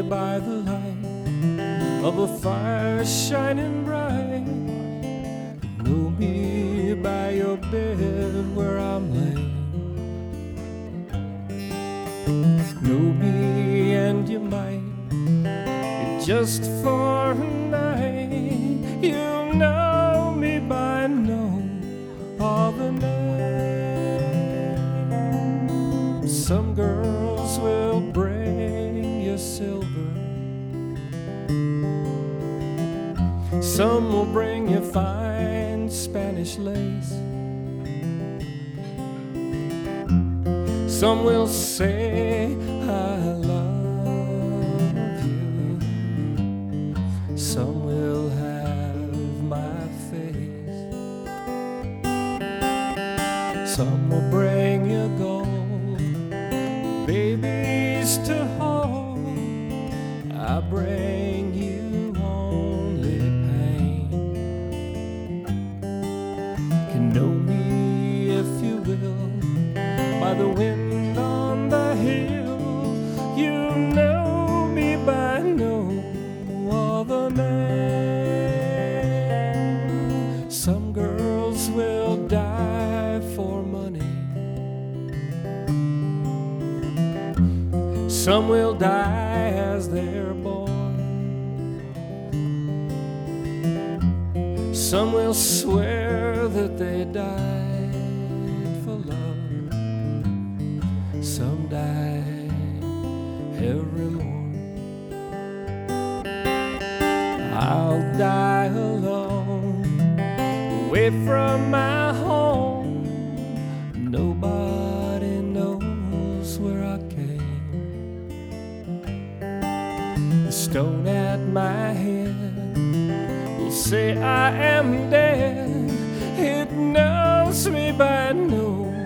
by the light of a fire shining bright. Know me by your bed where I'm laying. Know me and you might, just for a night. You know me by no other name. Some girls will bring you silver, some will bring you fine Spanish lace. Some will say I love you, some will have my face. Some will bring you gold, babies to hold. I bring you only pain. Can know me if you will by the wind on the hill. You know me by no other name. Some girls will die for money, some will die as they're born. Some will swear that they died for love. Some die every morn. I'll die alone, away from my home. Nobody knows where I came. The stone at my head will say I am dead. It knows me by no